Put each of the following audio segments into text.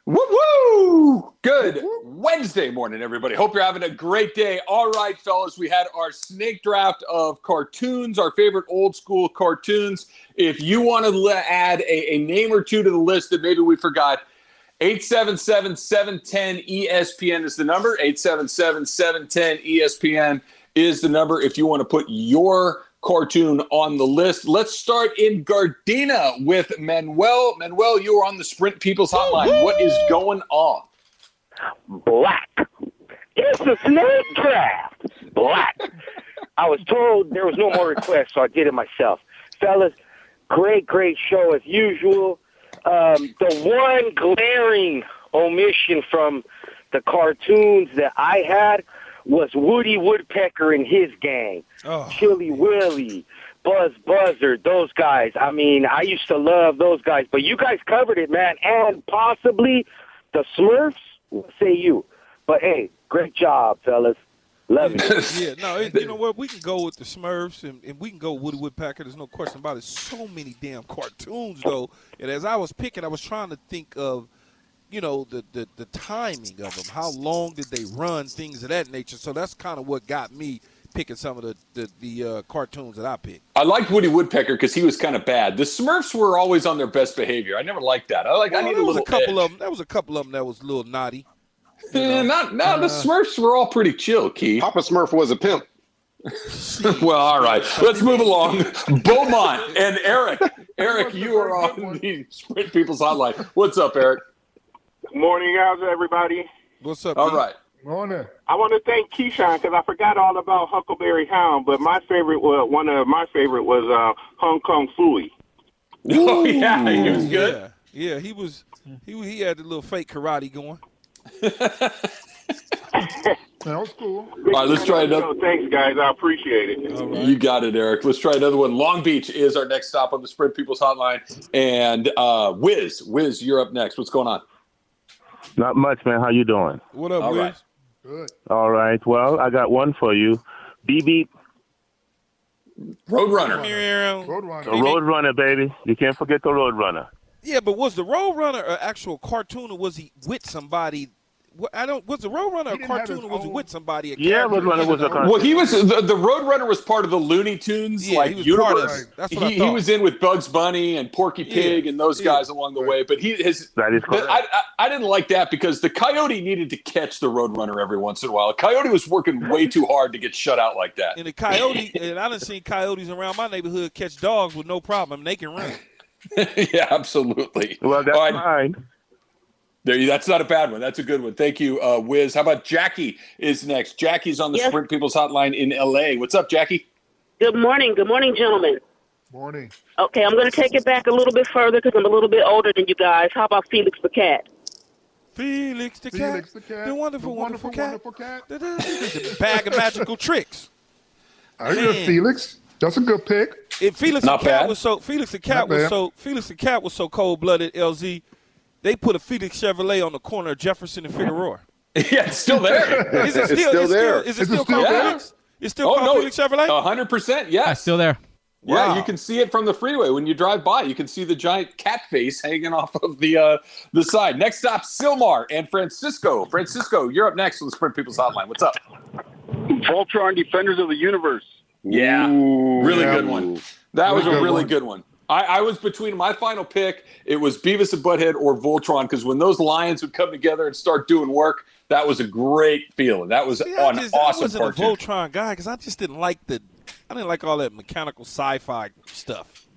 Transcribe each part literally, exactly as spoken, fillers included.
Woo woo! Good Wednesday morning, everybody. Hope you're having a great day. All right, fellas, we had our snake draft of cartoons, our favorite old school cartoons. If you want to add a, a name or two to the list that maybe we forgot, eight seven seven, seven one zero, E S P N is the number. eight seven seven, seven one zero, E S P N is the number if you want to put your cartoon on the list. Let's start in Gardena with Manuel. Manuel, you are on the Sprint People's Hotline. What is going on? Black. It's a snake draft. Black. I was told there was no more requests, so I did it myself. Fellas, great, great show as usual. Um, the one glaring omission from the cartoons that I had was Woody Woodpecker and his gang. Oh. Chili Willy, Buzz Buzzard, those guys. I mean, I used to love those guys, but you guys covered it, man. And possibly the Smurfs, what say you? But, hey, great job, fellas. Love it. Yeah, no, it, you know what? We can go with the Smurfs, and, and we can go with Woody Woodpecker. There's no question about it. So many damn cartoons, though. And as I was picking, I was trying to think of, you know, the, the, the timing of them. How long did they run, things of that nature. So that's kind of what got me picking some of the, the, the uh, cartoons that I picked. I liked Woody Woodpecker because he was kind of bad. The Smurfs were always on their best behavior. I never liked that. I like. Well, I need there a was little a couple edge. of them. There was a couple of them that was a little naughty. Yeah, not, no, the Smurfs were all pretty chill, Keith. Papa Smurf was a pimp. Well, all right. Let's move along. Beaumont and Eric. Eric, you are on the Sprint People's Hotline. What's up, Eric? Good morning, how's everybody? What's up? All Pete? right. Morning. I want to thank Keyshawn because I forgot all about Huckleberry Hound, but my favorite was one of my favorite was uh, Hong Kong Phooey. Oh yeah, he was good. Yeah, yeah, he was. He he had the little fake karate going. That was cool. All right, let's try another. So thanks, guys. I appreciate it. Right. You got it, Eric. Let's try another one. Long Beach is our next stop on the Sprint People's Hotline. And uh, Wiz, Wiz, you're up next. What's going on? Not much, man. How you doing? What up, All Wiz? right. Good. All right. Well, I got one for you. Beep beep. Roadrunner. Roadrunner. The Roadrunner, baby. You can't forget the Roadrunner. Yeah, but was the Roadrunner an actual cartoon, or was he with somebody? What, I don't. Was the Roadrunner a didn't have cartoon, his or was he own- with somebody? A Yeah, character? Roadrunner was a cartoon. Well, he was the, the Roadrunner was part of the Looney Tunes Yeah, like he was part of universe. it. That's what I he, he thought. was in with Bugs Bunny and Porky Pig Yeah, and those yeah. guys along the way. But he his That is the- correct. I, I I didn't like that because the Coyote needed to catch the Roadrunner every once in a while. Coyote was working way too hard to get shut out like that. And the coyote, and I done seen coyotes around my neighborhood catch dogs with no problem. I mean, they can run. Yeah, absolutely. Well, that's All right. mine. There, you- that's not a bad one. That's a good one. Thank you, uh, Wiz. How about Jackie is next? Jackie's on the Yes. Sprint People's Hotline in L A. What's up, Jackie? Good morning. Good morning, gentlemen. Morning. Okay, I'm going to take it back a little bit further because I'm a little bit older than you guys. How about Felix the Cat? Felix the Felix cat, the cat. the wonderful, the wonderful, wonderful, cat, wonderful cat. the bag of magical tricks. I hear Man. Felix. That's a good pick. If Felix Not the cat bad. was so Felix the cat Not was bad. so Felix the cat was so cold blooded. L Z, they put a Felix Chevrolet on the corner of Jefferson and Figueroa. Yeah, it's still there. Is it It's still, still it's there. Still, is it Is it still still called there? Felix? It's still Oh, called no. Felix Chevrolet? A hundred percent, yes. That's still there. Yeah, Wow. you can see it from the freeway when you drive by. You can see the giant cat face hanging off of the uh, the side. Next stop, Silmar and Francisco. Francisco, you're up next on the Sprint People's Hotline. What's up? Voltron Defenders of the Universe. Yeah, Ooh, really yeah. good one. That was a Really good really one. good one. I, I was between my final pick. It was Beavis and Butthead or Voltron because when those lions would come together and start doing work, that was a great feeling. That was See, an I, just, I awesome wasn't cartoon. a Voltron guy because I just didn't like the I didn't like all that mechanical sci-fi stuff.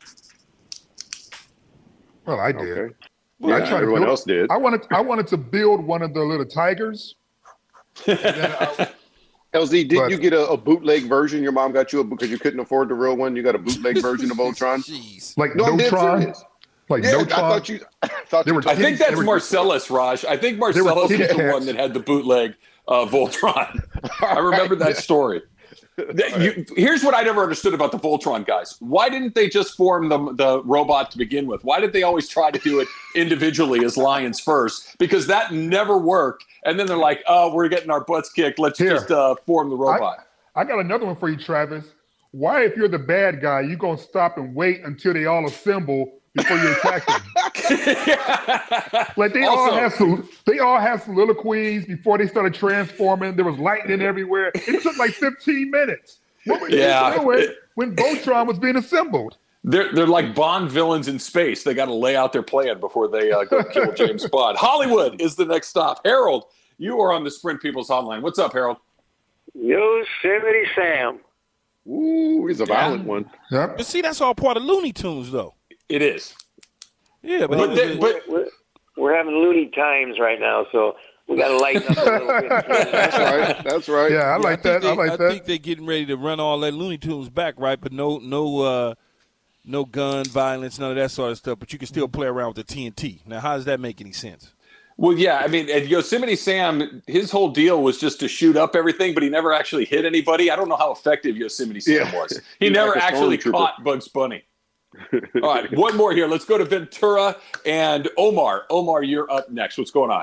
Well, I did. Okay. Well, I Yeah, tried to everyone build- else did. I wanted. I wanted to build one of the little tigers. And then I- L Z, did But- you get a, a bootleg version? Your mom got you a because you couldn't afford the real one. You got a bootleg version of Voltron. Jeez. like No, I'm dead Notron. serious. Like Yeah, I Notron. thought you. I thought They you were told I think They that's were- Marcellus, Raj. I think Marcellus kitty is the cats. one that had the bootleg uh, Voltron. I remember that story. That- you- here's what I never understood about the Voltron guys. Why didn't they just form the, the robot to begin with? Why did they always try to do it individually as lions first? Because that never worked. And then they're like, oh, we're getting our butts kicked. Let's Here. just uh, form the robot. I got another one for you, Travis. Why, if you're the bad guy, you gonna stop and wait until they all assemble before you attack them. Like they Also- all have some, they all have soliloquies before they started transforming. There was lightning everywhere. It took like fifteen minutes. What were you Yeah. doing when Voltron was being assembled? They're they're like Bond villains in space. They got to lay out their plan before they uh, go kill James Bond. Hollywood is the next stop. Harold, you are on the Sprint People's Hotline. What's up, Harold? Yosemite Sam. Ooh, he's a violent Yeah. one. Yep. But see, that's all part of Looney Tunes, though. It is. Yeah, but, But it they- was- but- We're, we're having loony times right now, so we got to lighten up a little bit. That's right. That's right. Yeah, I yeah, like think that. I they- like I that. think they're getting ready to run all that Looney Tunes back, right? But no, no, uh, no gun violence, none of that sort of stuff. But you can still play around with the T N T. Now, how does that make any sense? Well, yeah. I mean, and Yosemite Sam, his whole deal was just to shoot up everything, but he never actually hit anybody. I don't know how effective Yosemite Sam Yeah. was. He He's never like a actually stormtrooper. caught Bugs Bunny. All right, one more here. Let's go to Ventura and Omar. Omar, you're up next. What's going on?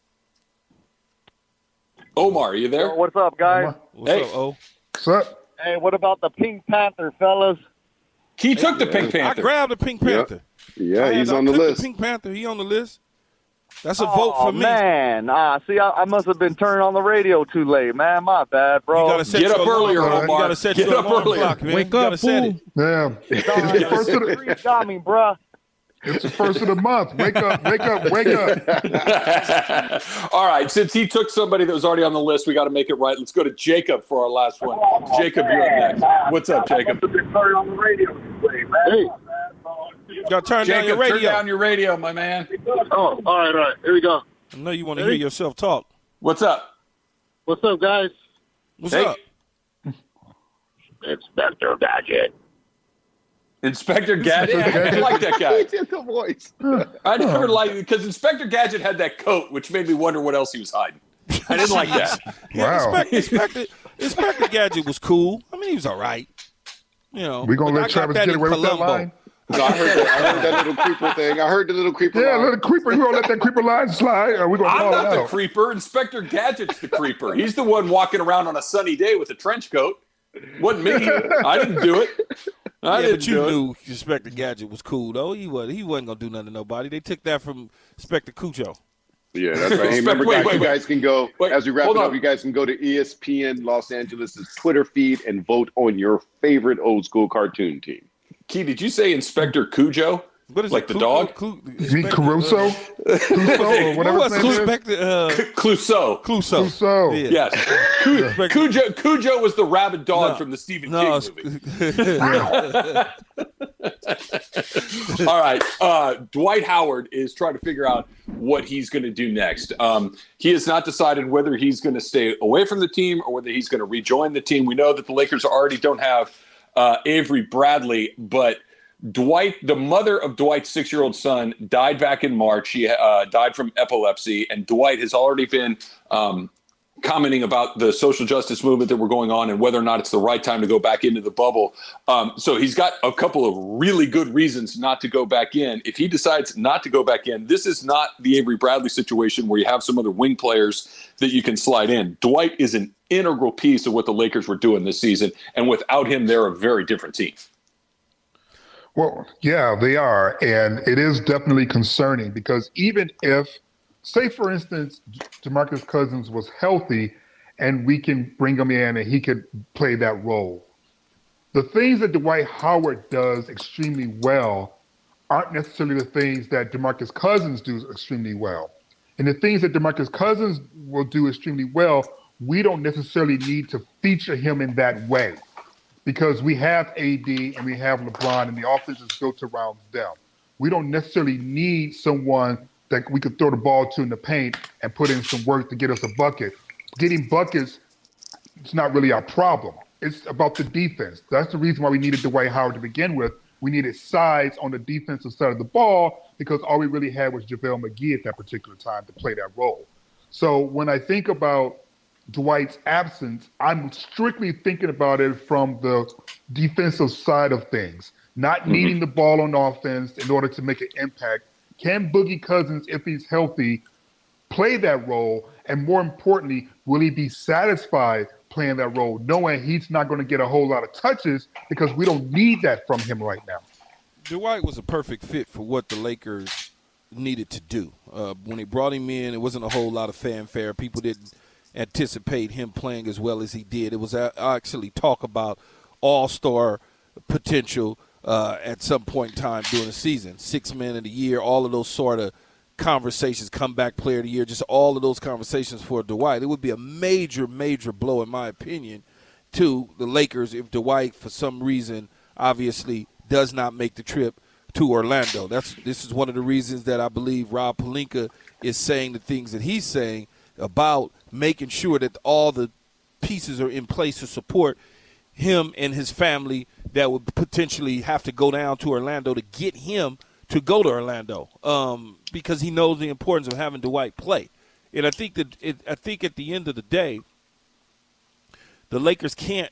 Omar, are you there? What's up, guys? What's Hey. up, O? What's up? Hey, what about the Pink Panther, fellas? He took the Pink I Panther. grabbed the Pink Yeah. Panther. Yeah, I had- he's I on the took list. Pink Panther. He on the list. That's a oh, vote for me. man. Ah, see, I, I must have been turning on the radio too late, man. My bad, bro. You gotta set Get your up alarm earlier, clock. Omar. You gotta set Get your up alarm earlier. clock, man. Wake you gotta up, set fool. it. Yeah. It's the first of the, Three got me, bruh. it's the first of the month. Wake up, wake up, wake up. All right, since he took somebody that was already on the list, we got to make it right. Let's go to Jacob for our last one. Jacob, you're up next. What's up, Jacob? Hey. You gotta turn down your Jacob, radio. turn down your radio, my man. Oh, all right, all right. Here we go. I know you want to hear yourself talk. What's up? What's up, guys? What's Hey. up? Inspector Gadget. Inspector Gadget. I didn't like that guy. Get the voice. I never liked it because Inspector Gadget had that coat, which made me wonder what else he was hiding. I didn't like that. Yeah, Wow. Inspector, Inspector, Inspector Gadget was cool. I mean, he was all right. You know, We gonna but I let got Travis that get in away with that Columbo. line? No, I heard that. I heard that little creeper thing. I heard the little creeper. Yeah, line. little creeper. We gonna let that creeper line slide, or we gonna I'm call not it the out. creeper. Inspector Gadget's the creeper. He's the one walking around on a sunny day with a trench coat. Wasn't me. I didn't do it. I Yeah, didn't but you do it. knew Inspector Gadget was cool, though. He was he wasn't gonna do nothing to nobody. They took that from Inspector Cujo. Yeah, that's right. Hey, remember, Wait, guys, wait, you wait. guys can go, Wait, as we wrap hold it up, on. you guys can go to E S P N Los Angeles' Twitter feed and vote on your favorite old school cartoon team. Key, did you say Inspector Cujo? What is Like it? the Clu- dog? Clu- You mean Inspector- Caruso? uh, Clouseau, or What whatever was his name is? Inspector uh, Clouseau. Clouseau? Clouseau. Yeah. Yes. Cu- Cujo, Cujo was the rabid dog No. from the Stephen No, King movie. All right. Uh, Dwight Howard is trying to figure out what he's going to do next. Um, he has not decided whether he's going to stay away from the team or whether he's going to rejoin the team. We know that the Lakers already don't have uh, Avery Bradley, but Dwight, the mother of Dwight's six-year-old son, died back in March. She uh, died from epilepsy, and Dwight has already been um, commenting about the social justice movement that we're going on and whether or not it's the right time to go back into the bubble. Um, so he's got a couple of really good reasons not to go back in. If he decides not to go back in, this is not the Avery Bradley situation where you have some other wing players that you can slide in. Dwight is an integral piece of what the Lakers were doing this season, and without him, they're a very different team. Well, yeah, they are. And it is definitely concerning because even if, say, for instance, DeMarcus Cousins was healthy and we can bring him in and he could play that role, the things that Dwight Howard does extremely well aren't necessarily the things that DeMarcus Cousins do extremely well. And the things that DeMarcus Cousins will do extremely well, we don't necessarily need to feature him in that way, because we have A D and we have LeBron and the offense is built around them. We don't necessarily need someone that we could throw the ball to in the paint and put in some work to get us a bucket. Getting buckets is not really our problem. It's about the defense. That's the reason why we needed Dwight Howard to begin with. We needed size on the defensive side of the ball because all we really had was JaVale McGee at that particular time to play that role. So when I think about Dwight's absence, I'm strictly thinking about it from the defensive side of things, not mm-hmm. needing the ball on offense in order to make an impact. Can Boogie Cousins, if he's healthy, play that role? And more importantly, will he be satisfied playing that role, knowing he's not going to get a whole lot of touches because we don't need that from him right now? Dwight was a perfect fit for what the Lakers needed to do. Uh, when they brought him in, it wasn't a whole lot of fanfare. People didn't anticipate him playing as well as he did. It was actually talk about all-star potential uh, at some point in time during the season. Six man of the year, all of those sort of conversations, comeback player of the year, just all of those conversations for Dwight. It would be a major, major blow, in my opinion, to the Lakers if Dwight, for some reason, obviously does not make the trip to Orlando. That's This is one of the reasons that I believe Rob Pelinka is saying the things that he's saying about making sure that all the pieces are in place to support him and his family that would potentially have to go down to Orlando to get him to go to Orlando, um, because he knows the importance of having Dwight play. And I think that it, I think at the end of the day, the Lakers can't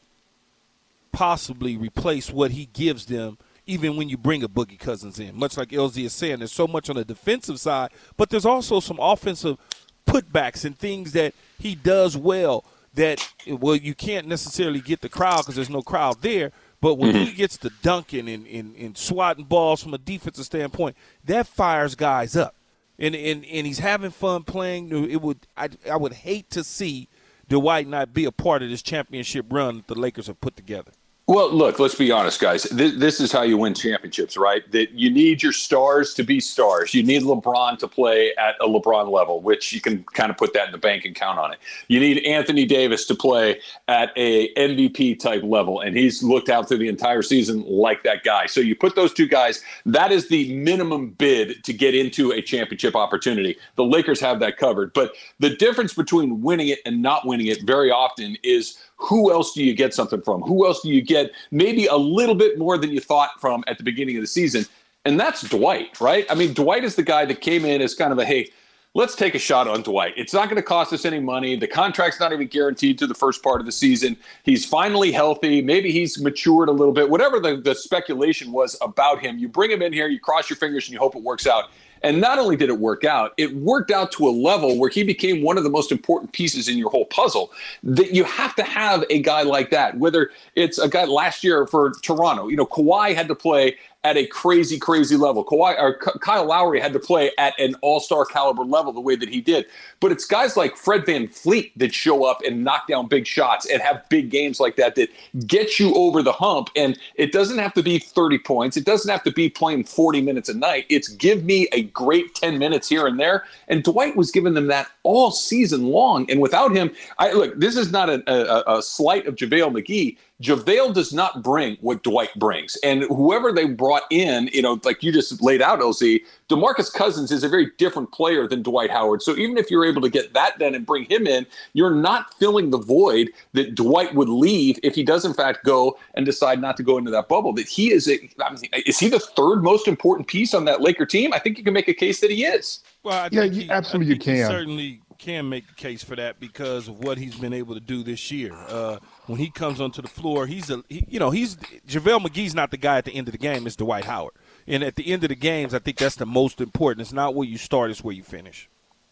possibly replace what he gives them, even when you bring a Boogie Cousins in. Much like L Z is saying, there's so much on the defensive side, but there's also some offensive putbacks and things that he does well that, well, you can't necessarily get the crowd because there's no crowd there. But when mm-hmm. he gets to dunking and, and, and swatting balls from a defensive standpoint, that fires guys up. And and, and he's having fun playing. It would I, I would hate to see Dwight not be a part of this championship run that the Lakers have put together. Well, look, let's be honest, guys. This, this is how you win championships, right? That you need your stars to be stars. You need LeBron to play at a LeBron level, which you can kind of put that in the bank and count on it. You need Anthony Davis to play at a M V P type level, and he's looked out through the entire season like that guy. So you put those two guys, that is the minimum bid to get into a championship opportunity. The Lakers have that covered. But the difference between winning it and not winning it very often is who else do you get something from? Who else do you get maybe a little bit more than you thought from at the beginning of the season? And that's Dwight, right? I mean, Dwight is the guy that came in as kind of a, hey, let's take a shot on Dwight. It's not going to cost us any money. The contract's not even guaranteed to the first part of the season. He's finally healthy. Maybe he's matured a little bit. Whatever the, the speculation was about him, you bring him in here, you cross your fingers, and you hope it works out. And not only did it work out, it worked out to a level where he became one of the most important pieces in your whole puzzle. That you have to have a guy like that, whether it's a guy last year for Toronto. You know, Kawhi had to play at a crazy, crazy level. Kawhi or Kyle Lowry had to play at an all-star caliber level the way that he did. But it's guys like Fred VanVleet that show up and knock down big shots and have big games like that that get you over the hump. And it doesn't have to be thirty points. It doesn't have to be playing forty minutes a night. It's give me a great ten minutes here and there. And Dwight was giving them that all season long. And without him, I look, this is not a, a, a slight of JaVale McGee. JaVale does not bring what Dwight brings. And whoever they brought in, you know, like you just laid out, L Z, DeMarcus Cousins is a very different player than Dwight Howard. So even if you're able to get that done and bring him in, you're not filling the void that Dwight would leave if he does, in fact, go and decide not to go into that bubble. That he is, a, I mean, is he the third most important piece on that Laker team? I think you can make a case that he is. Well, I yeah, think you, he, absolutely I think you he can. certainly can make the case for that because of what he's been able to do this year. Uh, when he comes onto the floor, he's a he, you know he's JaVale McGee's not the guy at the end of the game. It's Dwight Howard, and at the end of the games, I think that's the most important. It's not where you start; it's where you finish.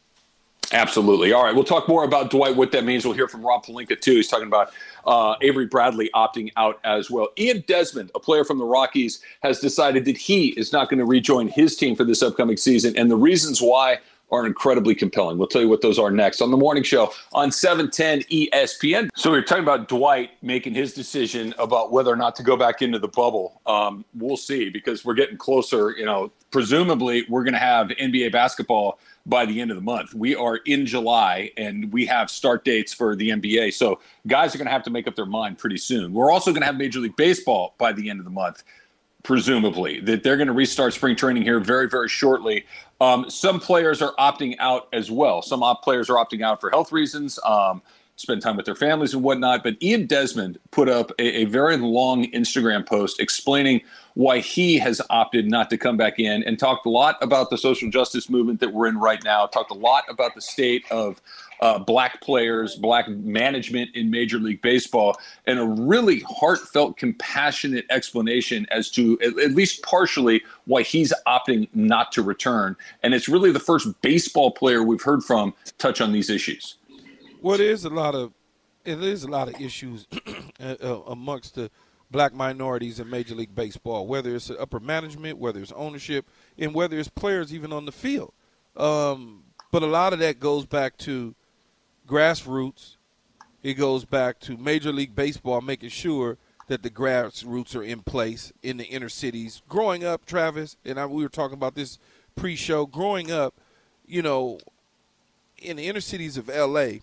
Absolutely. All right, we'll talk more about Dwight, what that means. We'll hear from Rob Pelinka, too. He's talking about uh, Avery Bradley opting out as well. Ian Desmond, a player from the Rockies, has decided that he is not going to rejoin his team for this upcoming season, and the reasons why are incredibly compelling. We'll tell you what those are next on the morning show on seven ten E S P N. So we were talking about Dwight making his decision about whether or not to go back into the bubble. Um, we'll see, because we're getting closer. You know, presumably we're going to have N B A basketball by the end of the month. We are in July, and we have start dates for the N B A. So guys are going to have to make up their mind pretty soon. We're also going to have Major League Baseball by the end of the month, presumably, that they're going to restart spring training here very, very shortly. Um, some players are opting out as well. Some op players are opting out for health reasons, um, spend time with their families and whatnot. But Ian Desmond put up a, a very long Instagram post explaining why he has opted not to come back in, and talked a lot about the social justice movement that we're in right now, talked a lot about the state of Uh, black players, black management in Major League Baseball, and a really heartfelt, compassionate explanation as to, at, at least partially, why he's opting not to return. And it's really the first baseball player we've heard from touch on these issues. Well, there's a lot of, it is a lot of issues uh, amongst the black minorities in Major League Baseball, whether it's upper management, whether it's ownership, and whether it's players even on the field. Um, but a lot of that goes back to grassroots. It goes back to Major League Baseball making sure that the grassroots are in place in the inner cities. Growing up, Travis, and I, we were talking about this pre-show, growing up, you know, in the inner cities of L A,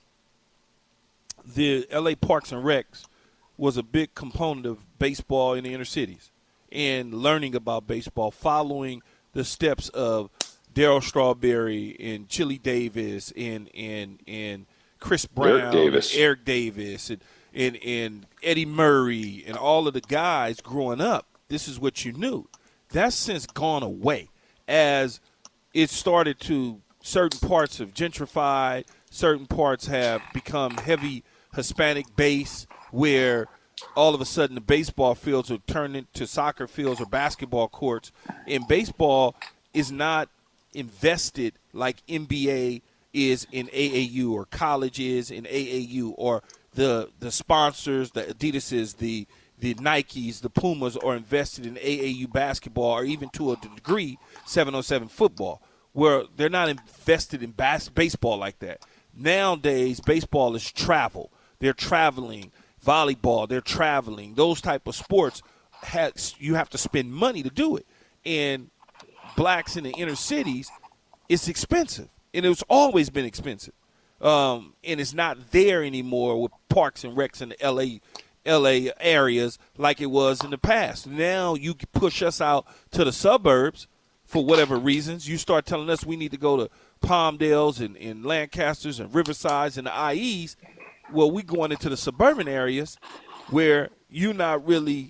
the L A Parks and Recs was a big component of baseball in the inner cities and learning about baseball, following the steps of Darryl Strawberry and Chili Davis and and and Chris Brown, Eric Davis, and Eric Davis, and, and and Eddie Murray, and all of the guys growing up. This is what you knew. That's since gone away as it started to certain parts have gentrified, certain parts have become heavy Hispanic base, where all of a sudden the baseball fields are turned into soccer fields or basketball courts. And baseball is not invested like N B A is in A A U, or college is in A A U, or the the sponsors, the Adidases, the the Nikes, the Pumas are invested in A A U basketball, or even to a degree seven on seven football, where they're not invested in bas- baseball like that. Nowadays, baseball is travel. They're traveling. Volleyball, they're traveling. Those type of sports, has, you have to spend money to do it. And blacks in the inner cities, it's expensive. And it's always been expensive. Um, and it's not there anymore with parks and recs in the L A L A areas like it was in the past. Now you push us out to the suburbs for whatever reasons. You start telling us we need to go to Palmdales and, and Lancasters and Riversides and the I Es. Well, we going into the suburban areas where you're not really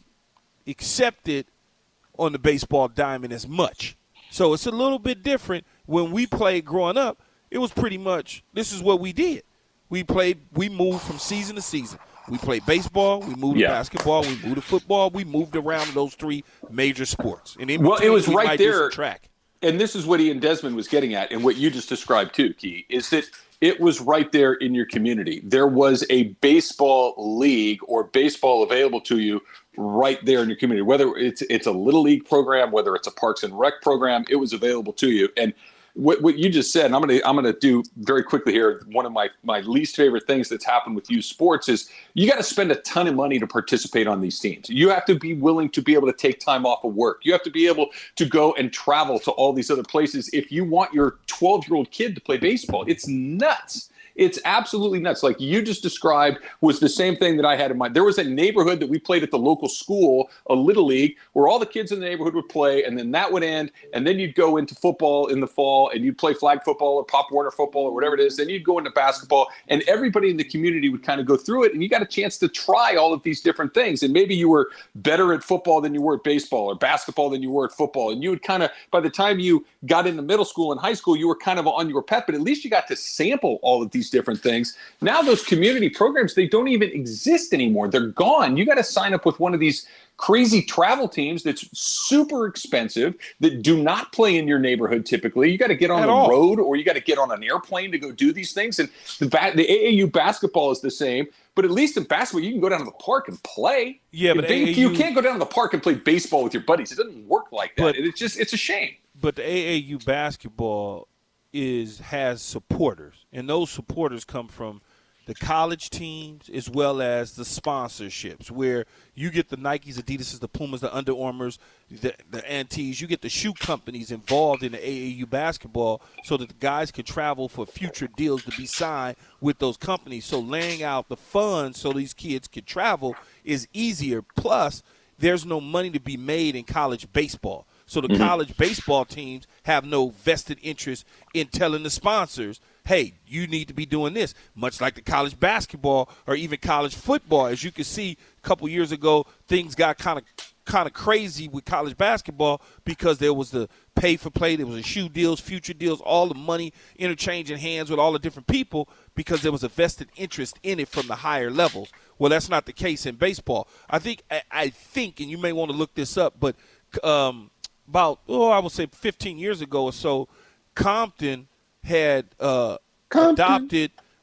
accepted on the baseball diamond as much. So it's a little bit different. When we played growing up, it was pretty much this is what we did. We played, we moved from season to season. We played baseball, we moved yeah. to basketball, we moved to football, we moved around those three major sports. And in well, it was we right might do some there. Track. And this is what Ian Desmond was getting at, and what you just described too, Key, is that it was right there in your community. There was a baseball league or baseball available to you right there in your community. Whether it's it's a little league program, whether it's a Parks and Rec program, it was available to you. And what, what you just said, and I'm gonna I'm gonna do very quickly here. One of my my least favorite things that's happened with youth sports is you got to spend a ton of money to participate on these teams. You have to be willing to be able to take time off of work. You have to be able to go and travel to all these other places if you want your twelve-year-old kid to play baseball. It's nuts. It's absolutely nuts. Like you just described was the same thing that I had in mind. There was a neighborhood that we played at the local school, a little league, where all the kids in the neighborhood would play, and then that would end, and then you'd go into football in the fall, and you'd play flag football or Pop Warner football or whatever it is. Then you'd go into basketball, and everybody in the community would kind of go through it, and you got a chance to try all of these different things. And maybe you were better at football than you were at baseball, or basketball than you were at football. And you would kind of, by the time you got into middle school and high school, you were kind of on your pet, but at least you got to sample all of these different things. Now those community programs, they don't even exist anymore. They're gone. You got to sign up with one of these crazy travel teams that's super expensive, that do not play in your neighborhood typically. You got to get on At the all. road, or you got to get on an airplane to go do these things. And the, ba- the A A U basketball is the same, but at least in basketball, you can go down to the park and play. Yeah, but They- A A U you can't go down to the park and play baseball with your buddies. It doesn't work like that. But- it's just, it's a shame. But the A A U basketball is has supporters, and those supporters come from the college teams as well as the sponsorships, where you get the Nikes, Adidas, the Pumas, the Under Armours, the, the Antes. You get the shoe companies involved in the A A U basketball so that the guys could travel for future deals to be signed with those companies. So laying out the funds so these kids could travel is easier. Plus, there's no money to be made in college baseball. So the mm-hmm. college baseball teams have no vested interest in telling the sponsors, hey, you need to be doing this, much like the college basketball or even college football. As you can see, a couple years ago, things got kind of kind of crazy with college basketball because there was the pay for play, there was the shoe deals, future deals, all the money interchanging hands with all the different people because there was a vested interest in it from the higher levels. Well, that's not the case in baseball. I think, I, I think, and you may want to look this up, but um, about, oh, I would say fifteen years ago or so, Compton had uh, Compton. adopted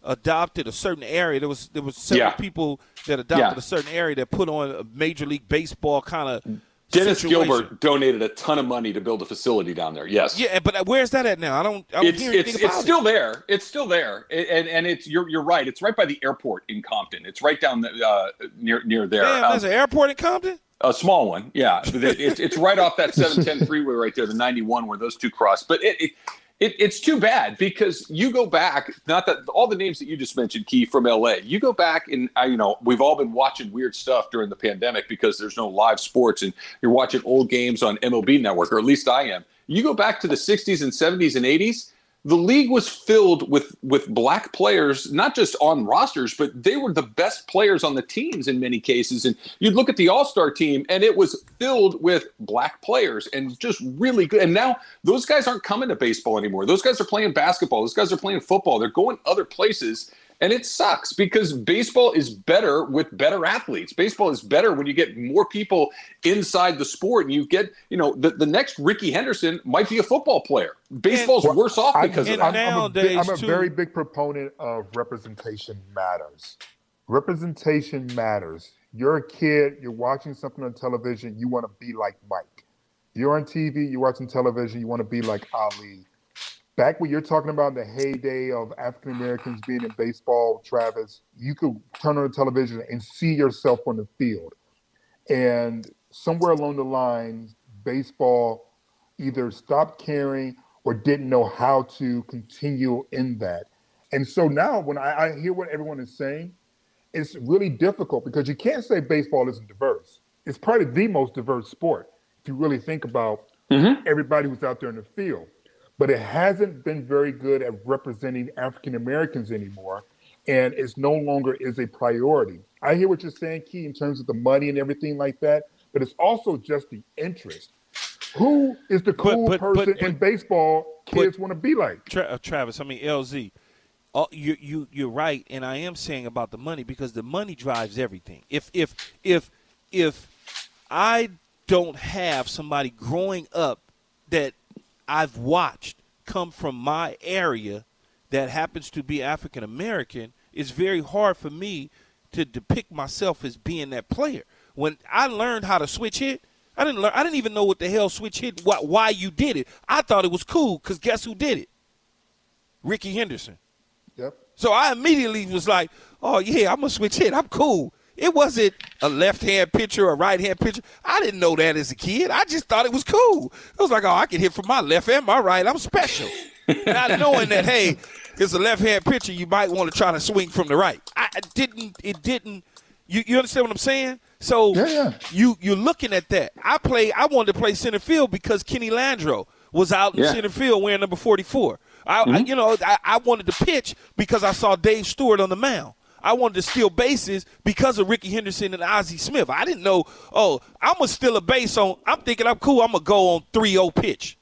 adopted a certain area. There was there was several Yeah. people that adopted Yeah. a certain area that put on a Major League Baseball kind of Dennis situation. Gilbert donated a ton of money to build a facility down there. Yes. Yeah, but where's that at now? I don't. I don't It's hear it's anything it's about still it. there. It's still there, and and it's you're you're right. It's right by the airport in Compton. It's right down the, uh, near near there. Damn, Um, there's an airport in Compton. A small one, yeah. It's it's right off that seven ten freeway right there, the ninety-one where those two cross. But it, it it it's too bad because you go back. Not that all the names that you just mentioned, Key, from L A. You go back and uh, you know we've all been watching weird stuff during the pandemic because there's no live sports and you're watching old games on M L B Network, or at least I am. You go back to the sixties and seventies and eighties. The league was filled with with black players, not just on rosters, but they were the best players on the teams in many cases. And you'd look at the All-Star team, and it was filled with black players and just really good. And now those guys aren't coming to baseball anymore. Those guys are playing basketball. Those guys are playing football. They're going other places. And it sucks because baseball is better with better athletes. Baseball is better when you get more people inside the sport. And you get, you know, the, the next Ricky Henderson might be a football player. Baseball's Well, worse off I- because of and that. I'm, I'm a, big- nowadays, I'm a too- very big proponent of representation matters. Representation matters. You're a kid, you're watching something on television, you want to be like Mike. You're on T V, you're watching television, you want to be like Ali. Back when you're talking about the heyday of African Americans being in baseball, Travis, you could turn on the television and see yourself on the field. And somewhere along the line, baseball either stopped caring or didn't know how to continue in that. And so now when I, I hear what everyone is saying, it's really difficult because you can't say baseball isn't diverse. It's probably the most diverse sport if you really think about Mm-hmm. everybody who's out there in the field. But it hasn't been very good at representing African Americans anymore, and it's no longer is a priority. I hear what you're saying, Key, in terms of the money and everything like that, but it's also just the interest. Who is the cool but- person but- in baseball kids want to be like? Tra- uh, Travis, I mean L Z. Oh, you you you're right, and I am saying about the money because the money drives everything. If if if if I don't have somebody growing up that I've watched come from my area that happens to be African American, it's very hard for me to depict myself as being that player. When I learned how to switch hit, I didn't learn. I didn't even know what the hell switch hit. Why, why you did it? I thought it was cool because guess who did it? Ricky Henderson. Yep. So I immediately was like, "Oh yeah, I'm gonna switch hit. I'm cool." It wasn't a left-hand pitcher or a right-hand pitcher. I didn't know that as a kid. I just thought it was cool. I was like, "Oh, I can hit from my left and my right. I'm special." Not knowing that, hey, it's a left-hand pitcher. You might want to try to swing from the right. I I didn't. It didn't. You you understand what I'm saying? So Yeah, yeah. you you're looking at that. I play. I wanted to play center field because Kenny Landreau was out in Yeah. center field wearing number forty-four. I, I you know I, I wanted to pitch because I saw Dave Stewart on the mound. I wanted to steal bases because of Ricky Henderson and Ozzie Smith. I didn't know. Oh, I'm gonna steal a base on. I'm thinking I'm cool. I'm gonna go on three oh pitch.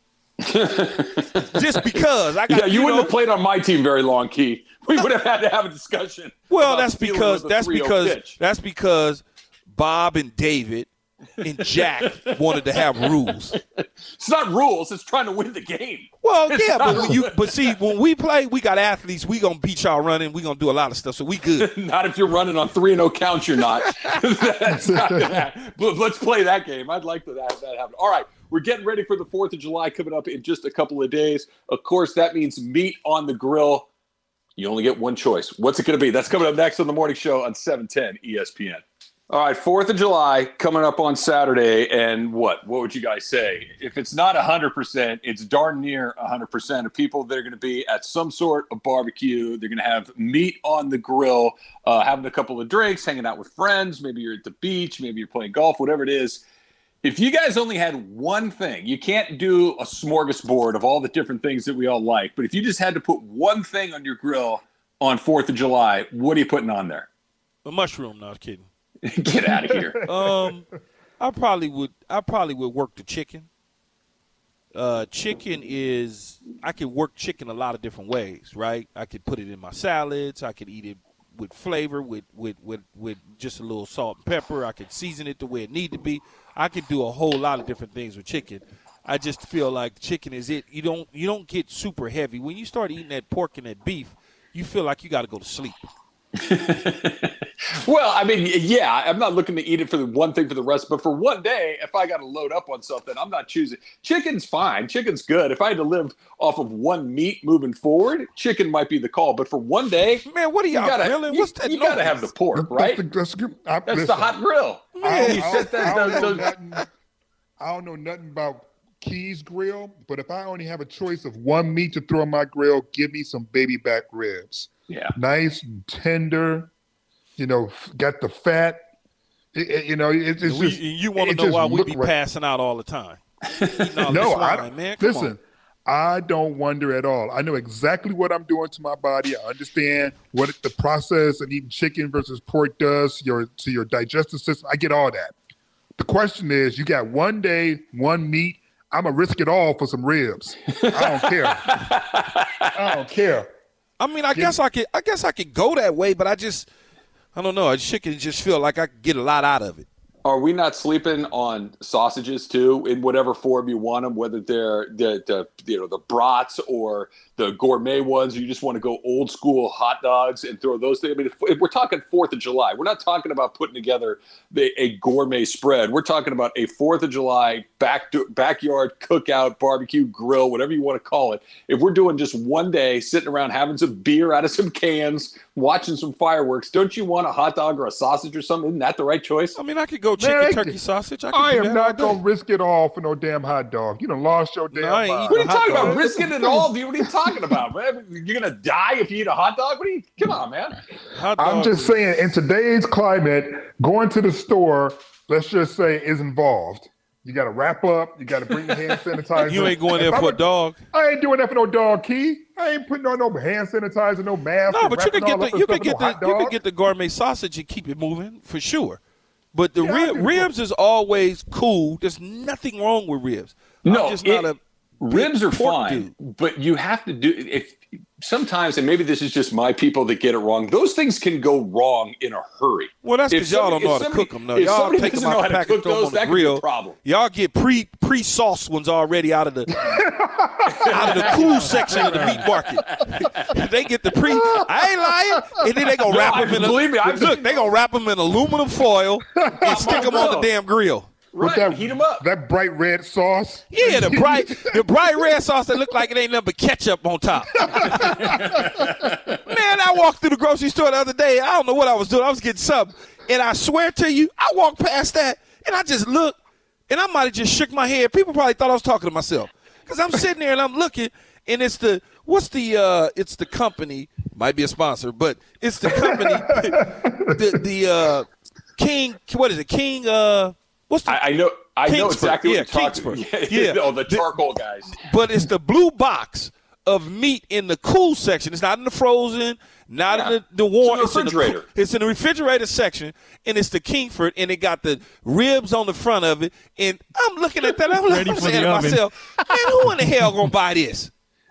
Just because I got. Yeah, you, wouldn't know, have played on my team very long, Key. We would have had to have a discussion. Well, about that's stealing because with a that's three oh because pitch. that's because Bob and David and Jack wanted to have rules. It's not rules. It's trying to win the game. Well, It's yeah, not but when you but see when we play, we got athletes. We gonna beat y'all running. We gonna do a lot of stuff, so we good. Not if you're running on three and no counts. You're not. That's not gonna happen. But let's play that game. I'd like to have that happen. All right, we're getting ready for the Fourth of July coming up in just a couple of days. Of course, that means meat on the grill. You only get one choice. What's it going to be? That's coming up next on the morning show on seven ten E S P N. All right, Fourth of July coming up on Saturday, and what? What would you guys say? If it's not one hundred percent, it's darn near one hundred percent of people that are going to be at some sort of barbecue. They're going to have meat on the grill, uh, having a couple of drinks, hanging out with friends. Maybe you're at the beach. Maybe you're playing golf, whatever it is. If you guys only had one thing, you can't do a smorgasbord of all the different things that we all like, but if you just had to put one thing on your grill on Fourth of July, what are you putting on there? A mushroom, not kidding. Get out of here. Um, I probably would. I probably would work the chicken. Uh, chicken is. I could work chicken a lot of different ways, right? I could put it in my salads. I could eat it with flavor, with with with with just a little salt and pepper. I could season it the way it need to be. I could do a whole lot of different things with chicken. I just feel like chicken is it. You don't you don't get super heavy when you start eating that pork and that beef. you feel like you got to go to sleep. Well, I mean, yeah, I'm not looking to eat it for the one thing for the rest, but for one day, if I got to load up on something, I'm not choosing. Chicken's fine. Chicken's good. If I had to live off of one meat moving forward, chicken might be the call. But for one day, man, what are y'all you gotta, grilling? You, What's that you got to have the pork, right? That's, the, that's, the, I, that's listen, the hot grill. I, you I, set that, I, don't those, know those, nothing, I don't know nothing about Key's Grill, but if I only have a choice of one meat to throw on my grill, give me some baby back ribs. Yeah, nice, tender. You know, got the fat. It, it, you know, it, it's we, just. You want to know why we be right. passing out all the time? All no, swine, I man. listen. On. I don't wonder at all. I know exactly what I'm doing to my body. I understand what the process of eating chicken versus pork does to your to your digestive system. I get all that. The question is, you got one day, one meat. I'm gonna risk it all for some ribs. I don't care. I don't care. I mean, I Give guess me. I could. I guess I could go that way, but I just. I don't know. I chicken just feel like I could get a lot out of it. Are we not sleeping on sausages too, in whatever form you want them, whether they're the, the you know the brats or the gourmet ones, or you just want to go old school hot dogs and throw those things? I mean, if, if we're talking Fourth of July, we're not talking about putting together the, a gourmet spread. We're talking about a Fourth of July back backyard cookout, barbecue, grill, whatever you want to call it. If we're doing just one day, sitting around having some beer out of some cans, watching some fireworks, don't you want a hot dog or a sausage or something? Isn't that the right choice? I mean, I could go chicken, Man, turkey, sausage. I, I am not going to risk it all for no damn hot dog. You done lost your damn no, mind. What are you talking dog. about? Risking it all, dude? What are you talking about, man? You're going to die if you eat a hot dog? What are you? Come on, man. Hot I'm just dude. saying, in today's climate, going to the store, let's just say, is involved. You got to wrap up. You got to bring the hand sanitizer. You ain't going there if for a dog. I ain't doing that for no dog, Key. I ain't putting on no hand sanitizer, no mask. No, but you could get the you could get no the you could get the gourmet sausage and keep it moving for sure. But the yeah, rib, ribs is always cool. There's nothing wrong with ribs. No, I'm just not it, a ribs are fine, dude. But you have to do if sometimes, and maybe this is just my people that get it wrong. Those things can go wrong in a hurry. Well, that's because y'all don't know how to cook them. No, y'all take them out the package, throw them on the grill. Problem. Y'all get pre pre sauce ones already out of the out of the cool section of the meat market. They get the pre. I ain't lying. And then they gonna wrap no, them in. Believe a, me, I look, they gonna wrap them in aluminum foil and stick them on the damn grill. Right, with that, heat them up. That bright red sauce. Yeah, the bright, the bright red sauce that look like it ain't nothing but ketchup on top. Man, I walked through the grocery store the other day. I don't know what I was doing. I was getting something, and I swear to you, I walked past that, and I just looked, and I might have just shook my head. People probably thought I was talking to myself because I'm sitting there and I'm looking, and it's the what's the uh, it's the company, might be a sponsor, but it's the company, the the uh, King. What is it, King? Uh, What's the, I, I know I Kingsford. know exactly yeah, what you're talking about. Yeah, yeah. Oh, the charcoal guys. But it's the blue box of meat in the cool section. It's not in the frozen, not yeah. in the, the warm. It's in the refrigerator. It's in the, it's in the refrigerator section, and it's the Kingsford, and it got the ribs on the front of it. And I'm looking at that. I'm, like, I'm saying to myself, man, who in the hell going to buy this?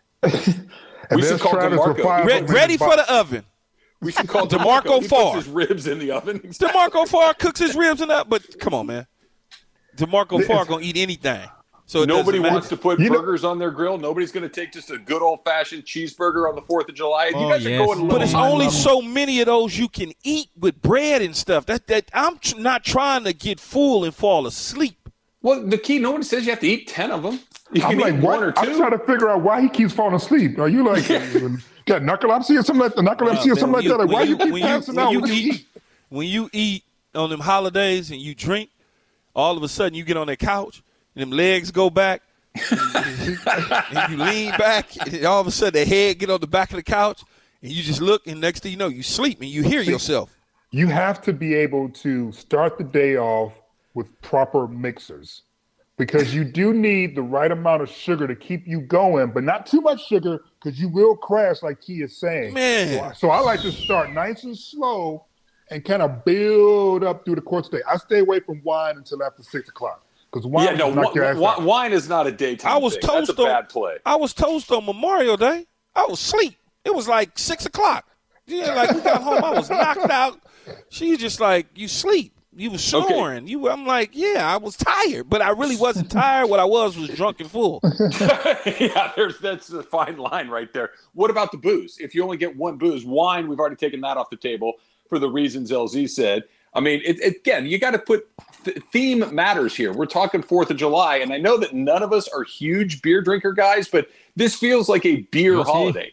We should call DeMarco. Re- ready for the oven. We should call DeMarco Farr. He puts his ribs in the oven. DeMarco Farr cooks his ribs in the oven. But come on, man. DeMarco Farr going to eat anything. So nobody wants to put you burgers know, on their grill. Nobody's going to take just a good old-fashioned cheeseburger on the fourth of July. Oh, you guys yes. are going But it's only them. so many of those you can eat with bread and stuff. That that I'm tr- not trying to get full and fall asleep. Well, the key, no one says you have to eat ten of them. You I'm can like, eat what? one or two. I'm trying to figure out why he keeps falling asleep. Are you like, got narcolepsy or something like that? Narcolepsy Uh, or something like you, that? Like, why you, you keep when passing you, out? When you, What do eat, you eat? when you eat on them holidays and you drink, all of a sudden you get on that couch and them legs go back. and you lean back, and all of a sudden the head get on the back of the couch, and you just look, and next thing you know, you sleep, and you hear See, yourself. You have to be able to start the day off with proper mixers because you do need the right amount of sugar to keep you going, but not too much sugar because you will crash, like Key is saying. Man. So, so I like to start nice and slow and kind of build up through the course of the day. I stay away from wine until after six o'clock. Because wine, yeah, no, knock your ass w- out. wine is not a daytime I was thing. toast That's a on, bad play. I was toast on Memorial Day. I was asleep. It was like six o'clock. Yeah, like we got home. I was knocked out. She's just like, you sleep. You was snoring. Okay. You, I'm like, yeah, I was tired, but I really wasn't tired. What I was was drunk and full. Yeah, there's that's a fine line right there. What about the booze? If you only get one booze, wine, we've already taken that off the table for the reasons L Z said. I mean, it, it, again, you got to put th- theme matters here. We're talking fourth of July, and I know that none of us are huge beer drinker guys, but this feels like a beer You'll holiday. See.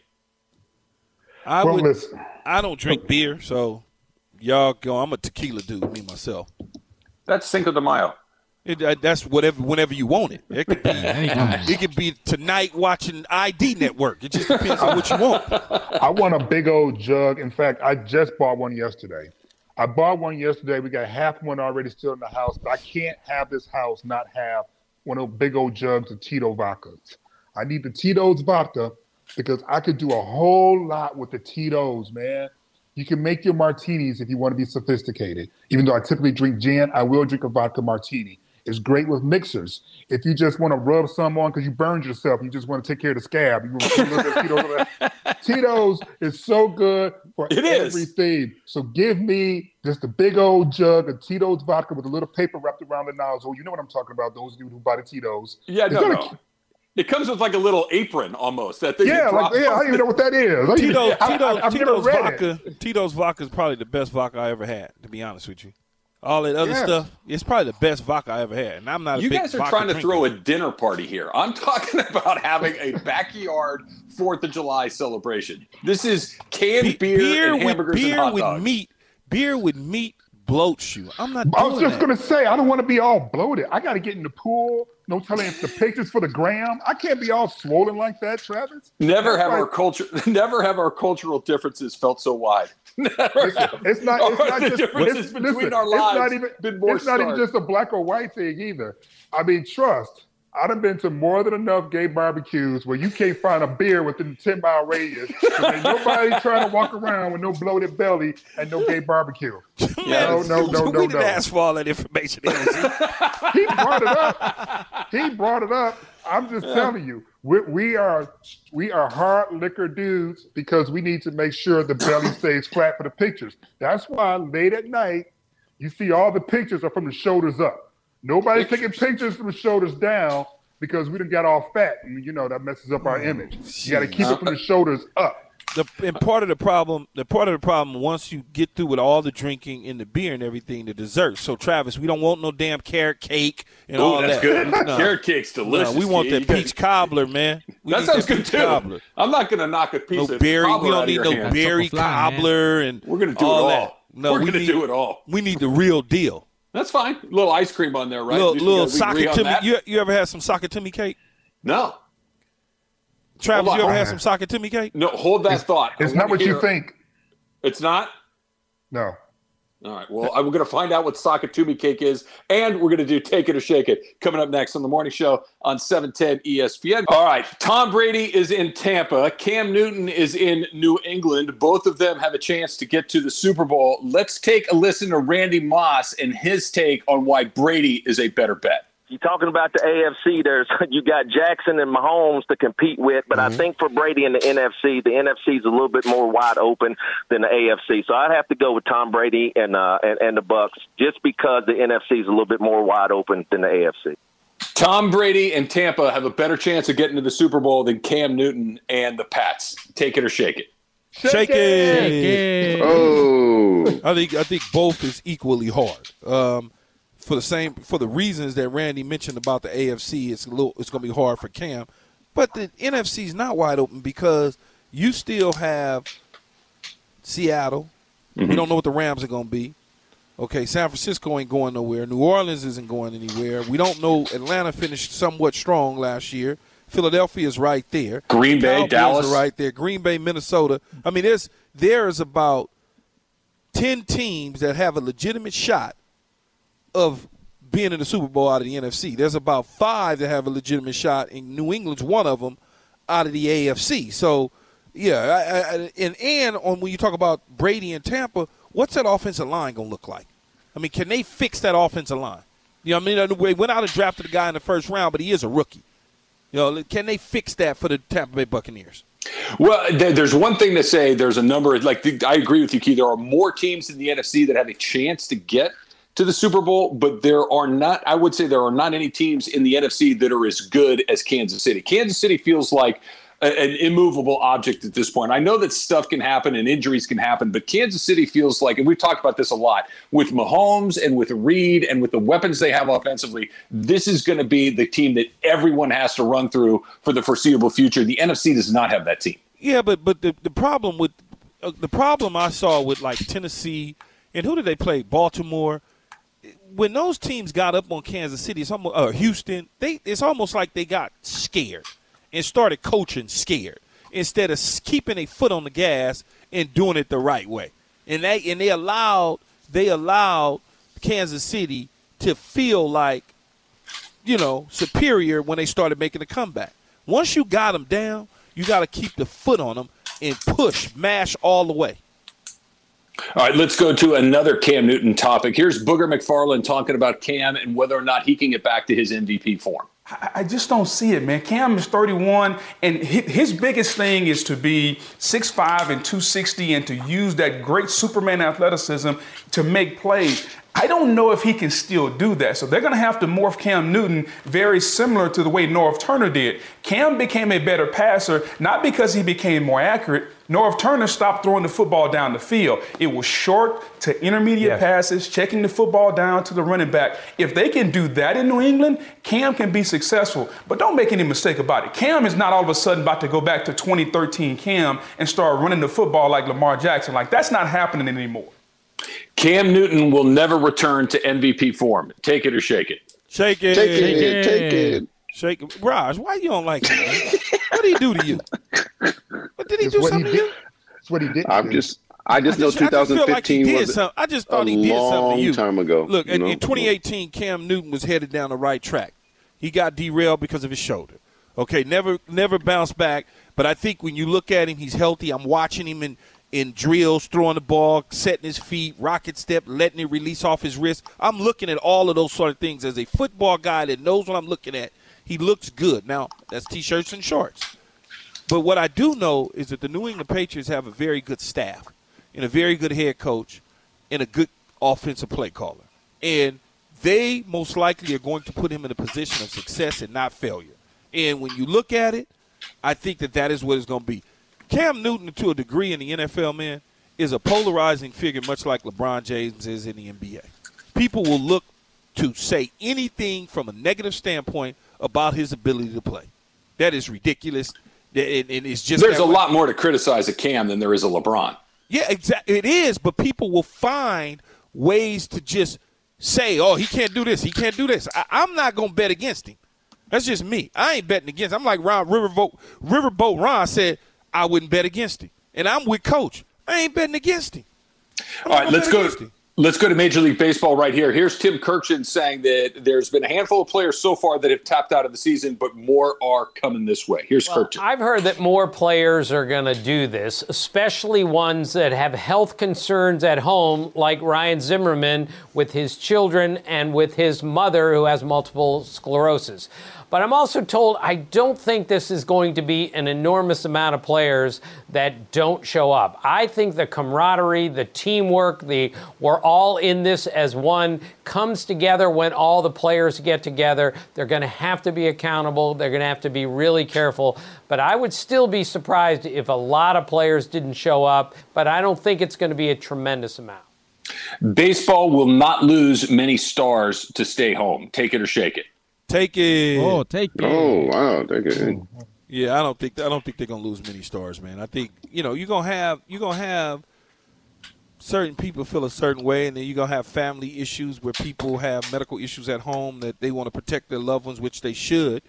I well, would. listen. I don't drink beer, so y'all go. I'm a tequila dude, me myself. That's Cinco de Mayo. It, uh, that's whatever, whenever you want it. It could be. It could be tonight watching I D Network. It just depends on what you want. I want a big old jug. In fact, I just bought one yesterday. I bought one yesterday. We got half one already still in the house, but I can't have this house not have one of those big old jugs of Tito vodkas. I need the Tito's vodka because I could do a whole lot with the Tito's, man. You can make your martinis if you want to be sophisticated. Even though I typically drink gin, I will drink a vodka martini. It's great with mixers. If you just want to rub some on because you burned yourself, you just want to take care of the scab. You want to put a little bit of Tito's on that. Tito's is so good for it everything. Is. So give me just a big old jug of Tito's vodka with a little paper wrapped around the nozzle. You know what I'm talking about, those of you who buy the Tito's. Yeah, Is no, no. A, it comes with like a little apron almost. That thing yeah, like, yeah, I don't even know what that is. Tito's, I, Tito's, I, I've Tito's never read vodka. it. Tito's vodka is probably the best vodka I ever had, to be honest with you. All that other Yes. stuff, it's probably the best vodka I ever had. And I'm not a You big guys are vodka trying to drinker. throw a dinner party here. I'm talking about having a backyard fourth of July celebration. This is canned Be- beer, beer and with hamburgers beer and hot with dogs. meat. Beer with meat bloats you. I'm not I doing was just that. going to say, I don't want to be all bloated. I got to get in the pool. No telling if the pictures for the gram. I can't be all swollen like that, Travis. Never That's have like- our culture. Never have our cultural differences felt so wide. Never It's, have. it's not. It's Or not the just. differences It's, between listen, our it's lives not even. been more It's not even stark. just a black or white thing either. I mean, trust. I done been to more than enough gay barbecues where you can't find a beer within a ten mile radius. So ain't nobody trying to walk around with no bloated belly and no gay barbecue. Man, no, no, no, we no, didn't no. ask for all that information. L Z. He brought it up. He brought it up. I'm just telling you, we, we are we are hard liquor dudes because we need to make sure the belly stays flat for the pictures. That's why late at night, you see all the pictures are from the shoulders up. Nobody's taking pictures from the shoulders down because we done got all fat, and you know that messes up our image. You got to keep it from the shoulders up. The, and part of the problem, the part of the problem, once you get through with all the drinking and the beer and everything, the desserts. So Travis, we don't want no damn carrot cake and Oh, all that's that. good. No. Carrot cake's delicious. No, we want kid. that peach cobbler, man. We That need sounds good peach too. cobbler. I'm not going to knock a piece No of berry. cobbler We out don't of need your no hand. berry Fly, man. cobbler and We're going to do all it that. all. No, We're we going to need, do it all. We need the real deal. That's fine. A little ice cream on there, right? Little, At least little we, gotta- we agree on Sakatumi. that? You, you ever had some Sakatumi cake? No. Travis, Hold you on. ever had some Sakatumi cake? No, hold that thought. I It's not wanna what you hear- think. It's not? No. All right. Well, I'm going to find out what Sakatumi cake is, and we're going to do Take It or Shake It coming up next on the morning show on seven ten E S P N. All right. Tom Brady is in Tampa. Cam Newton is in New England. Both of them have a chance to get to the Super Bowl. Let's take a listen to Randy Moss and his take on why Brady is a better bet. You're talking about the A F C. There's you got Jackson and Mahomes to compete with, but Mm-hmm. I think for Brady in the N F C, the N F C is a little bit more wide open than the A F C. So I'd have to go with Tom Brady and uh, and, and the Bucks, just because the N F C is a little bit more wide open than the A F C. Tom Brady and Tampa have a better chance of getting to the Super Bowl than Cam Newton and the Pats. Take it or shake it. Shake it. Oh. I think I think both is equally hard. Um, for the same for the reasons that Randy mentioned about the A F C, it's a little it's going to be hard for Cam, but the N F C is not wide open because you still have Seattle. Mm-hmm. You don't know what the Rams are going to be. Okay, San Francisco ain't going nowhere. New Orleans isn't going anywhere. We don't know. Atlanta finished somewhat strong last year. Philadelphia is right there. Green Bay, Cowboys Dallas. are right there. Green Bay, Minnesota. I mean, there's there is about ten teams that have a legitimate shot of being in the Super Bowl out of the N F C. There's about five that have a legitimate shot, and New England's one of them out of the A F C. So, yeah, I, I, and and on when you talk about Brady and Tampa, what's that offensive line going to look like? I mean, can they fix that offensive line? You know what I mean? They went out and drafted a guy in the first round, but he is a rookie. You know, can they fix that for the Tampa Bay Buccaneers? Well, there- there's one thing to say. There's a number. Like I agree with you, Keith. There are more teams in the N F C that have a chance to get to the Super Bowl, but there are not, I would say there are not any teams in the N F C that are as good as Kansas City. Kansas City feels like a, an immovable object at this point. I know that stuff can happen and injuries can happen, but Kansas City feels like, and we've talked about this a lot, with Mahomes and with Reed and with the weapons they have offensively, this is going to be the team that everyone has to run through for the foreseeable future. The N F C does not have that team. Yeah, but but the, the problem with uh, the problem I saw with like Tennessee and who did they play? Baltimore. When those teams got up on Kansas City, it's almost, uh, Houston, they it's almost like they got scared and started coaching scared instead of keeping a foot on the gas and doing it the right way. And they and they allowed they allowed Kansas City to feel like, you know, superior when they started making a comeback. Once you got them down, you got to keep the foot on them and push, mash all the way. All right, let's go to another Cam Newton topic. Here's Booger McFarland talking about Cam and whether or not he can get back to his M V P form. I just don't see it, man. Cam is thirty-one, and his biggest thing is to be six five and two sixty and to use that great Superman athleticism to make plays. I don't know if he can still do that. So they're going to have to morph Cam Newton very similar to the way Norv Turner did. Cam became a better passer, not because he became more accurate. Norv Turner stopped throwing the football down the field. It was short to intermediate yeah. passes, checking the football down to the running back. If they can do that in New England, Cam can be successful. But don't make any mistake about it. Cam is not all of a sudden about to go back to twenty thirteen Cam and start running the football like Lamar Jackson. Like, that's not happening anymore. Cam Newton will never return to M V P form. Take it or shake it. Shake it. Take it. Take it. Shake it. Raj, why you don't like him, man? What did he do to you? What did he It's do what something he to you? That's what he did. I'm just, I just, I just, know twenty fifteen I just feel like he did was some, I just thought a he did something to you. long time ago. Look, you in, know? in twenty eighteen, Cam Newton was headed down the right track. He got derailed because of his shoulder. Okay, never, never bounced back. But I think when you look at him, he's healthy. I'm watching him in. in drills, throwing the ball, setting his feet, rocket step, letting it release off his wrist. I'm looking at all of those sort of things. As a football guy that knows what I'm looking at, he looks good. Now, that's T-shirts and shorts. But what I do know is that the New England Patriots have a very good staff and a very good head coach and a good offensive play caller. And they most likely are going to put him in a position of success and not failure. And when you look at it, I think that that is what it's going to be. Cam Newton, to a degree in the N F L, man, is a polarizing figure, much like LeBron James is in the N B A. People will look to say anything from a negative standpoint about his ability to play. That is ridiculous. And it's just There's a way. lot more to criticize a Cam than there is a LeBron. Yeah, exactly. It is, but people will find ways to just say, oh, he can't do this, he can't do this. I- I'm not going to bet against him. That's just me. I ain't betting against him. I'm like Ron Riverboat, Riverboat Ron said, I wouldn't bet against him. And I'm with Coach. I ain't betting against him. I'm All right, let's go. Let's go to Major League Baseball right here. Here's Tim Kirchin saying that there's been a handful of players so far that have tapped out of the season, but more are coming this way. Here's well, Kirchin. I've heard that more players are going to do this, especially ones that have health concerns at home, like Ryan Zimmerman with his children and with his mother who has multiple sclerosis. But I'm also told I don't think this is going to be an enormous amount of players that don't show up. I think the camaraderie, the teamwork, the we're all in this as one comes together when all the players get together. They're going to have to be accountable. They're going to have to be really careful. But I would still be surprised if a lot of players didn't show up. But I don't think it's going to be a tremendous amount. Baseball will not lose many stars to stay home. Take it or shake it. Take it. Oh, take it. Oh, wow. Take it. Yeah, I don't think I don't think they're gonna lose many stars, man. I think you know you're gonna have you're gonna have certain people feel a certain way, and then you're gonna have family issues where people have medical issues at home that they want to protect their loved ones, which they should,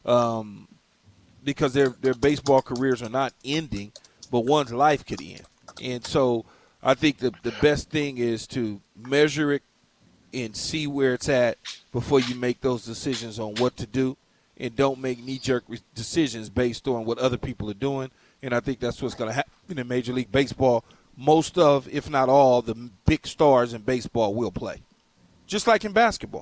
um, because their their baseball careers are not ending, but one's life could end. And so I think the the best thing is to measure it and see where it's at before you make those decisions on what to do, and don't make knee-jerk decisions based on what other people are doing. And I think that's what's going to happen in Major League Baseball. Most of, if not all, the big stars in baseball will play, just like in basketball.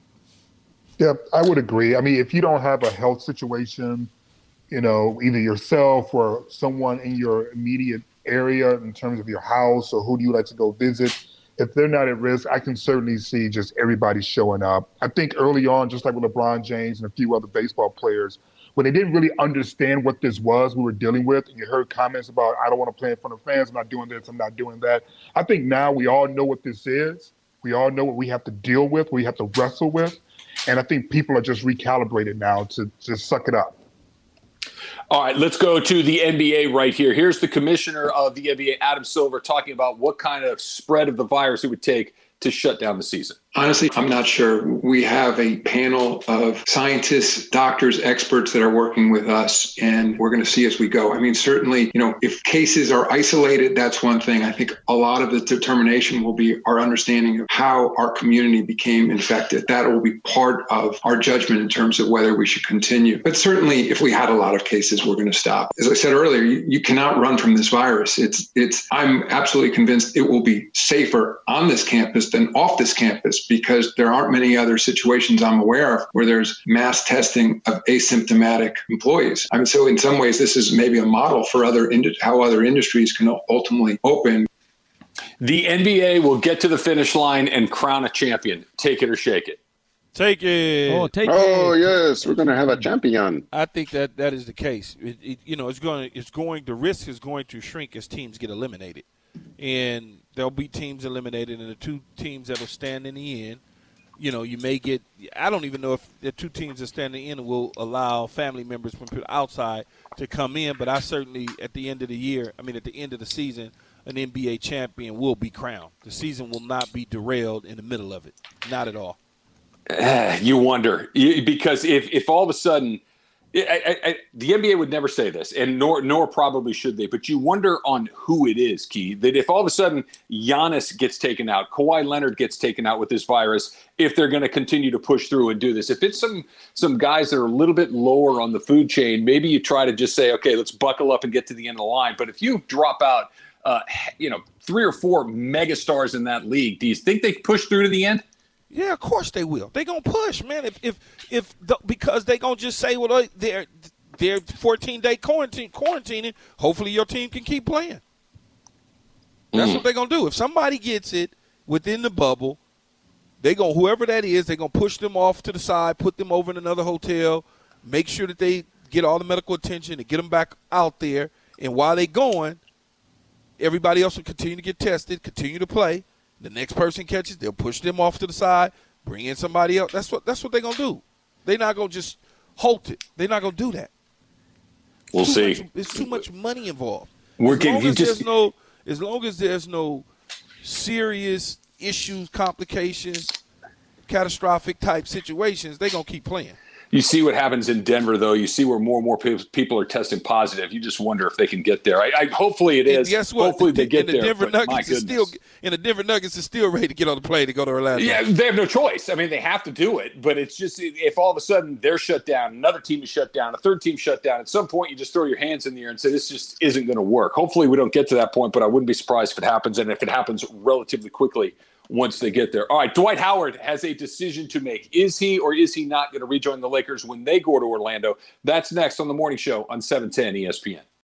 Yeah, I would agree. I mean, if you don't have a health situation, you know, either yourself or someone in your immediate area in terms of your house or who do you like to go visit, if they're not at risk, I can certainly see just everybody showing up. I think early on, just like with LeBron James and a few other baseball players, when they didn't really understand what this was we were dealing with, and you heard comments about, I don't want to play in front of fans, I'm not doing this, I'm not doing that. I think now we all know what this is. We all know what we have to deal with, what we have to wrestle with. And I think people are just recalibrated now to just suck it up. All right, let's go to the N B A right here. Here's the commissioner of the N B A, Adam Silver, talking about what kind of spread of the virus it would take to shut down the season. Honestly, I'm not sure. We have a panel of scientists, doctors, experts that are working with us, and we're going to see as we go. I mean, certainly, you know, if cases are isolated, that's one thing. I think a lot of the determination will be our understanding of how our community became infected. That will be part of our judgment in terms of whether we should continue. But certainly, if we had a lot of cases, we're going to stop. As I said earlier, you, you cannot run from this virus. It's, it's. I'm absolutely convinced it will be safer on this campus than off this campus, because there aren't many other situations I'm aware of where there's mass testing of asymptomatic employees. I mean, so in some ways, this is maybe a model for other ind- how other industries can ultimately open. The N B A will get to the finish line and crown a champion. Take it or shake it. Take it. Oh, take oh it. yes, we're going to have a champion. I think that that is the case. It, it, you know, it's going. It's going. The risk is going to shrink as teams get eliminated, and there'll be teams eliminated, and the two teams that will stand in the end. You know, you may get – I don't even know if the two teams that stand in will allow family members from outside to come in, but I certainly, at the end of the year – I mean, at the end of the season, an N B A champion will be crowned. The season will not be derailed in the middle of it. Not at all. Uh, you wonder. Because if, if all of a sudden – I, I, the N B A would never say this, and nor nor probably should they, but you wonder on who it is, Key, that if all of a sudden Giannis gets taken out, Kawhi Leonard gets taken out with this virus, if they're going to continue to push through and do this. If it's some some guys that are a little bit lower on the food chain, maybe you try to just say, okay, let's buckle up and get to the end of the line. But if you drop out, uh, you know, three or four megastars in that league, do you think they push through to the end? Yeah, of course they will. They're going to push, man. If if if the, because they're going to just say, well, they're they're fourteen-day quarantine quarantining, hopefully your team can keep playing. That's mm. what they're going to do. If somebody gets it within the bubble, they going whoever that is, they're going to push them off to the side, put them over in another hotel, make sure that they get all the medical attention and get them back out there. And while they're going, everybody else will continue to get tested, continue to play. The next person catches, they'll push them off to the side, bring in somebody else. That's what that's what they're gonna do. They're not gonna just halt it. They're not gonna do that. We'll it's see. Much, it's too much money involved. We're as getting, long as just, there's no, as long as there's no serious issues, complications, catastrophic type situations, they're gonna keep playing. You see what happens in Denver, though. You see where more and more people are testing positive. You just wonder if they can get there. I, I hopefully it is. And guess what? Hopefully they get and the there. Denver Nuggets is still, and the Denver Nuggets is still ready to get on the plane to go to Orlando. Yeah, they have no choice. I mean, they have to do it. But it's just if all of a sudden they're shut down, another team is shut down, a third team shut down. At some point, you just throw your hands in the air and say this just isn't going to work. Hopefully, we don't get to that point. But I wouldn't be surprised if it happens, and if it happens relatively quickly. Once they get there. All right, Dwight Howard has a decision to make. Is he or is he not going to rejoin the Lakers when they go to Orlando? That's next on The Morning Show on seven ten E S P N.